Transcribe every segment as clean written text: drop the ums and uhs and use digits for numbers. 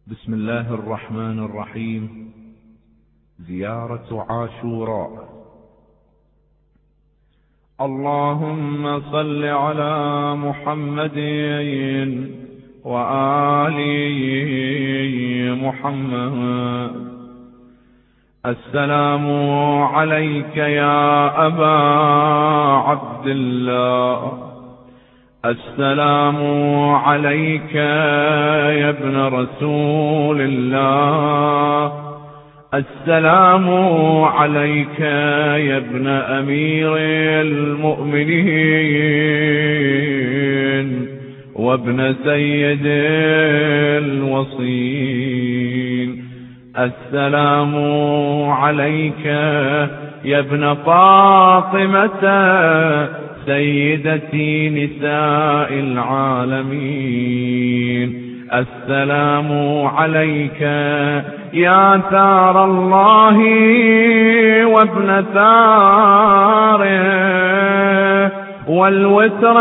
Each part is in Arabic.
بسم الله الرحمن الرحيم. زيارة عاشوراء. اللهم صل على محمد وآل محمد. السلام عليك يا أبا عبد الله. السلام عليك يا ابن رسول الله. السلام عليك يا ابن أمير المؤمنين وابن سيد الوصيين. السلام عليك يا ابن فاطمة سيدتي نساء العالمين. السلام عليك يا ثار الله وابن ثاره والوتر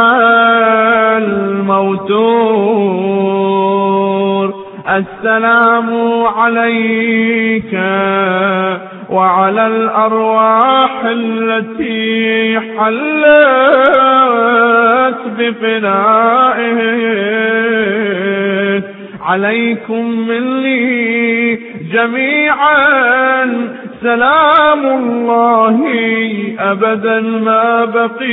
الموتور. السلام عليك وعلى الأرواح التي حلت بفنائك. عليكم مني جميعا سلام الله أبدا ما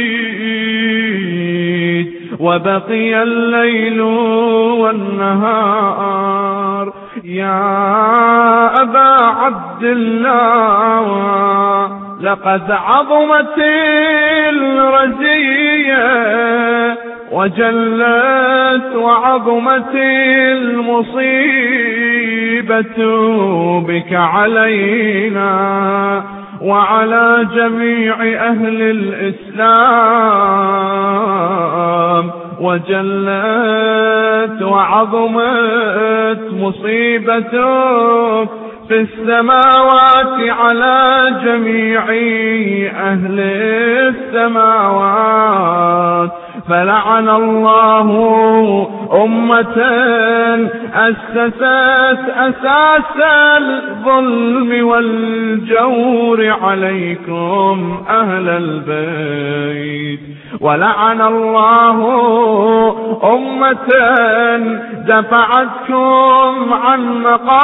بقيت وبقي الليل والنهار. يا أبا عبد الله، لقد عظمت الرزية وجلت وعظمت المصيبة بك علينا وعلى جميع أهل الإسلام، وجلت وعظمت مصيبتك في السماوات على جميع أهل السماوات. فلعن الله أمة أسست أساس الظلم والجور عليكم أهل البيت. ولعن الله أمة دفعتكم عن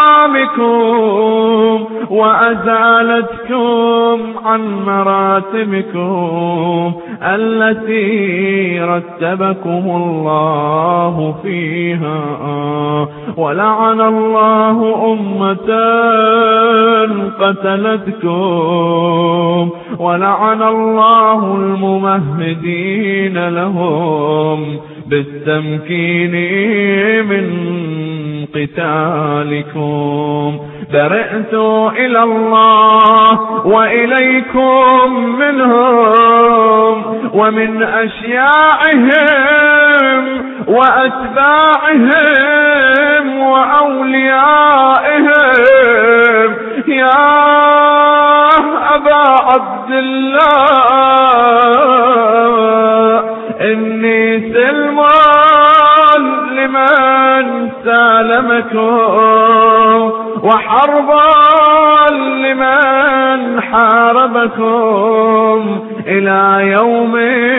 مقامكم وأزالتكم عن مراتبكم التي رتبكم الله فيها. ولعن الله أمة قتلتكم. ولعن الله الممهدين لهم بالتمكين من قتالكم. برئت إلى الله وإليكم منهم ومن أشياعهم وأتباعهم وأوليائهم. يا أبا عبد الله، إني سلم لمن سالمكم وحربا لمن حاربكم إلى يوم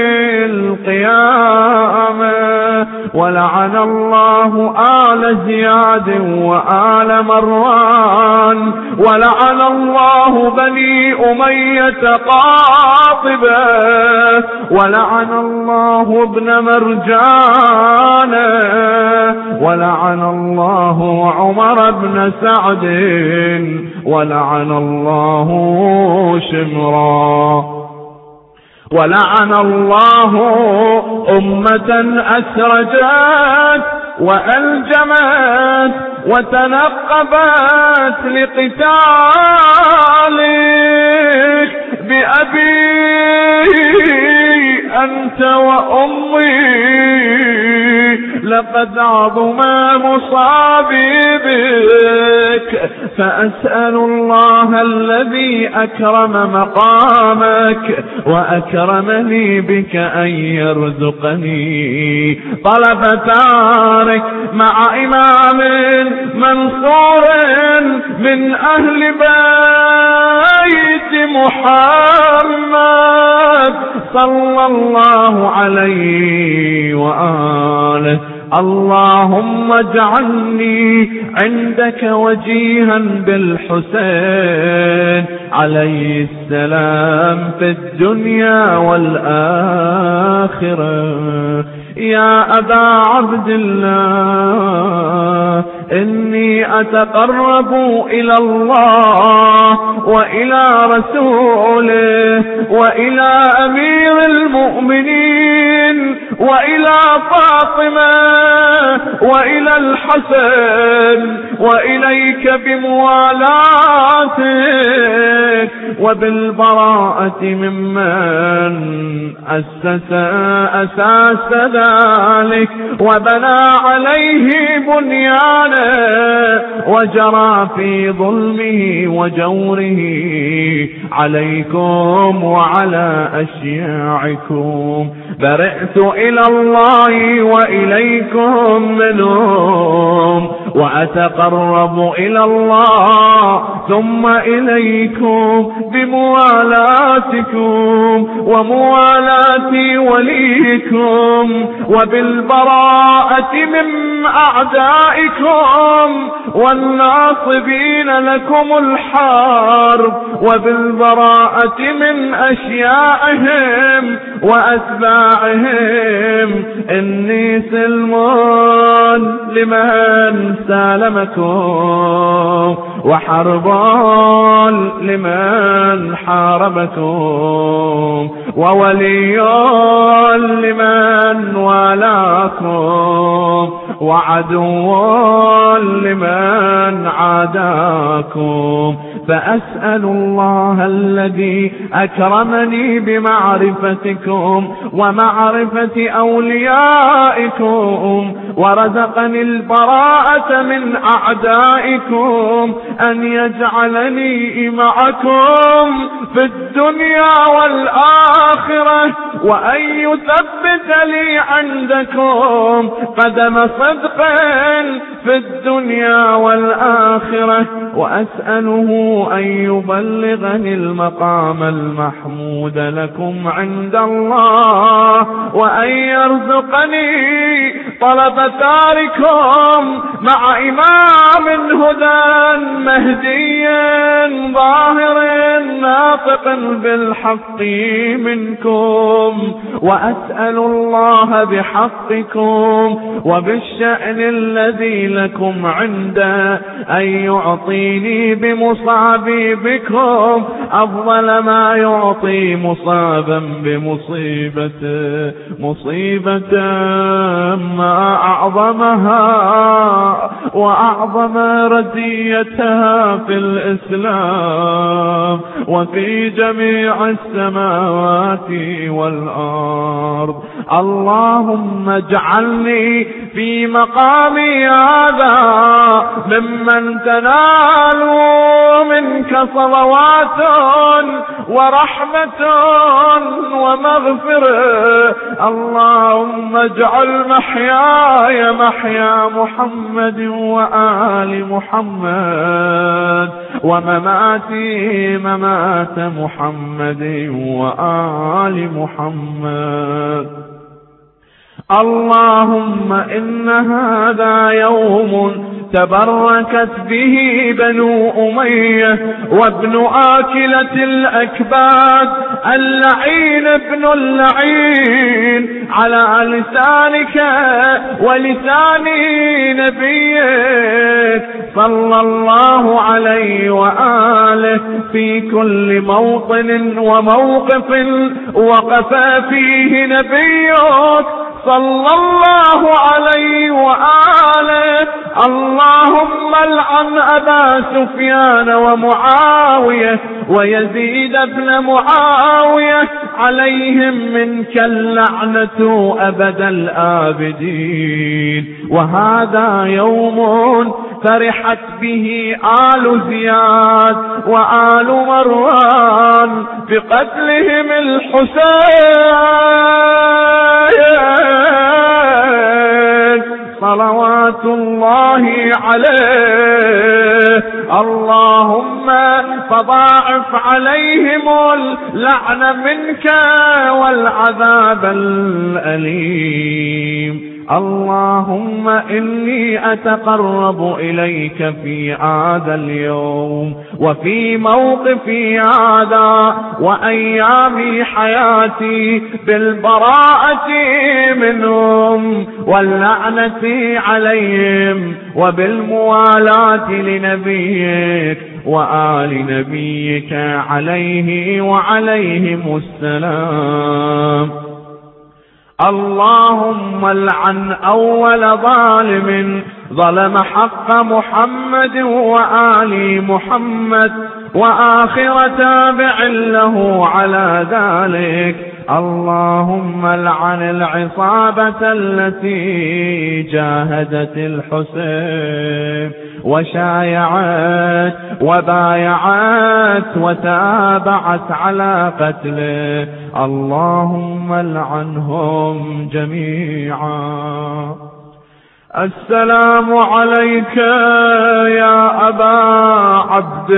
القيامة. ولعن الله آل زياد وآل مروان. ولعن الله بني أمية قاطبة. ولعن الله ابن مرجان. ولعن الله عمر بن سعد. ولعن الله شمرا. ولعن الله أمة أسرجت وألجمت وتنقبت لقتالك بأبي أنت وأمي. لقد عظم مصابي بك فأسأل الله الذي أكرم مقامك وأكرمني بك أن يرزقني طلب تارك مع إمام منصور من أهل بيت محمد صلى الله عليه وآله. اللهم اجعلني عندك وجيها بالحسين عليه السلام في الدنيا والآخرة. يا أبا عبد الله إني أتقرب إلى الله وإلى رسوله وإلى أمير المؤمنين وإلى فاطمة وإلى الحسن وإليك بموالاتك وبالبراءة ممن أساس ذلك وبنى عليه بنيانه وجرى في ظلمه وجوره عليكم وعلى أشياعكم. برئت إلى الله وإليكم منهم وأتقرب إلى الله ثم إليكم بموالاتكم وموالاة وليكم وبالبراءة من أعدائكم والناصبين لكم الحرب وبالبراءة من أشيائهم وأتباعهم. إني سلم لمن سالمكم وحرب لمن حاربكم وولي لمن والاكم وعدو لمن عاداكم. فأسأل الله الذي أكرمني بمعرفتكم ومعرفة أوليائكم ورزقني البراءة من أعدائكم أن يجعلني معكم في الدنيا والآخرة وأن يثبت لي عندكم قدم صدق في الدنيا والآخرة. وأسأله أن يبلغني المقام المحمود لكم عند الله وأن يرزقني طلب تاركم مع إمام هدى مهدي ظاهر ناطق بالحق منكم. وأسأل الله بحقكم وبالشأن الذي لكم عنده أن يعطيني بمصابي بكم أفضل ما يعطي مصابا بمصيبته مصيبة ما أعظمها وأعظم رزيتها في الإسلام وفي جميع السماوات والأرض. اللهم اجعلني في مقامي هذا ممن تنال منك صلوات ورحمة ومغفرة. اللهم اجعل محياي محيا محمد وآل محمد ومماتي ممات محمد وآل محمد. اللهم إن هذا يوم تبركت به بنو أمية وابن آكلة الأكباد اللعين ابن اللعين على لسانك ولسان نبيك صلى الله عليه وآله في كل موطن وموقف وقف فيه نبيك صلى الله عليه وآله. اللهم العن أبا سفيان ومعاوية ويزيد بن معاوية عليهم منك اللعنة أبد الآبدين. وهذا يوم فرحت به آل زياد وآل مروان بقتلهم الحسين صلوات الله عليه. اللهم فضاعف عليهم اللعن منك والعذاب الأليم. اللهم إني أتقرب إليك في هذا اليوم وفي موقفي هذا وأيام حياتي بالبراءة منهم واللعنة عليهم وبالموالاة لنبيك وآل نبيك عليه وعليهم السلام. اللهم العن أول ظالم ظلم حق محمد وآل محمد وآخر تابع له على ذلك. اللهم العن العصابة التي جاهدت الحسين وشايعت وبايعت وتابعت على قتله. اللهم العنهم جميعا. السلام عليك يا أبا عبد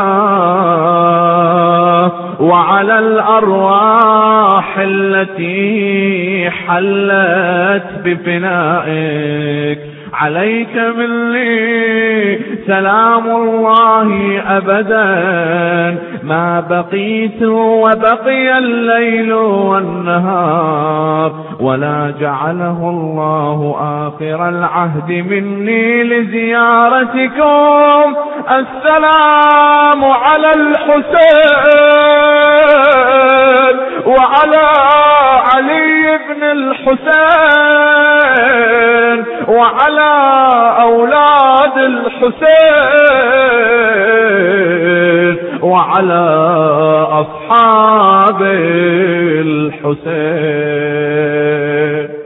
الله وعلى الأرواح التي حلت بفنائك. عليك مني سلام الله أبدا ما بقيت وبقي الليل والنهار، ولا جعله الله آخر العهد مني لزيارتكم. السلام على الحسين وعلى علي بن الحسين وعلى أولاد الحسين وعلى أصحاب الحسين.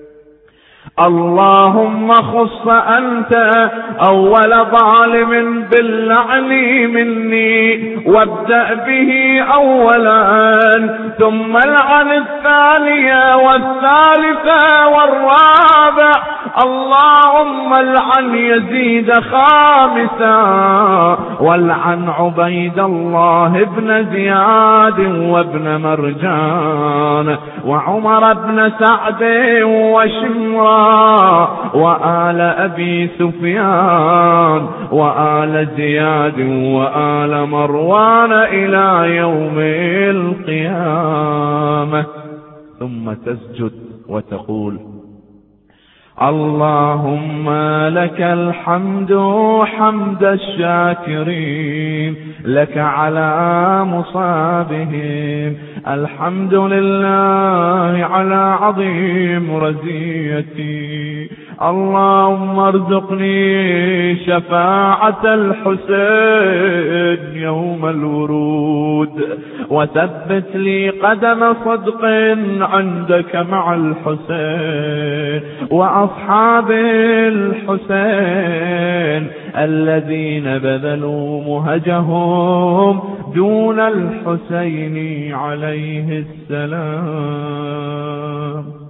اللهم خص أنت أول ظالم باللعن مني وابدأ به أولا، ثم العن الثانية والثالثة والرابع. اللهم العن يزيد خامسا، والعن عبيد الله بن زياد وابن مرجان وعمر بن سعد وشمران وآل أبي سفيان وآل زياد وآل مروان إلى يوم القيامة. ثم تسجد وتقول: اللهم لك الحمد حمد الشاكرين لك على مصابهم، الحمد لله على عظيم رزيتي. اللهم ارزقني شفاعة الحسين يوم الورود، وثبت لي قدم صدق عندك مع الحسين وأصحاب الحسين الذين بذلوا مهجهم دون الحسين عليه السلام.